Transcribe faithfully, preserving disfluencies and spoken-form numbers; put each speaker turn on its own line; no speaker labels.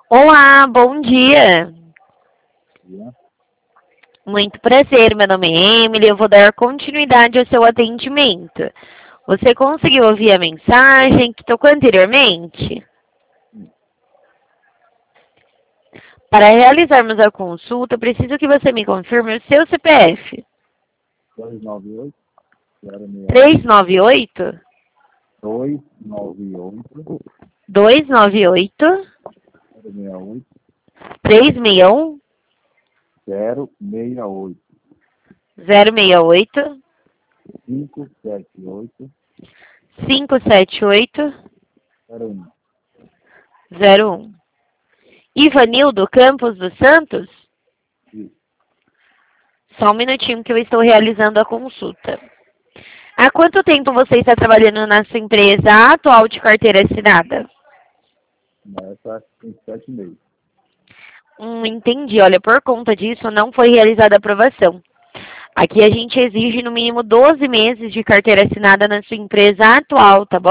Olá, bom dia.
Dia.
Muito prazer, meu nome é Emily, eu vou dar continuidade ao seu atendimento. Você conseguiu ouvir a mensagem que tocou anteriormente? Para realizarmos a consulta, preciso que você me confirme o seu C P F.
dois nove oito, zero seis
três nove oito,
dois nove oito,
dois nove oito,
zero seis oito,
três seis um,
zero seis oito,
zero seis oito,
cinco sete oito,
cinco sete oito,
zero um.
zero um. Ivanildo Campos dos Santos?
Isso.
Só um minutinho que eu estou realizando a consulta. Há quanto tempo você está trabalhando na sua empresa atual de carteira assinada?
Nessa tem sete meses.
Hum, entendi. Olha, por conta disso não foi realizada a aprovação. Aqui a gente exige no mínimo doze meses de carteira assinada na sua empresa atual, tá bom?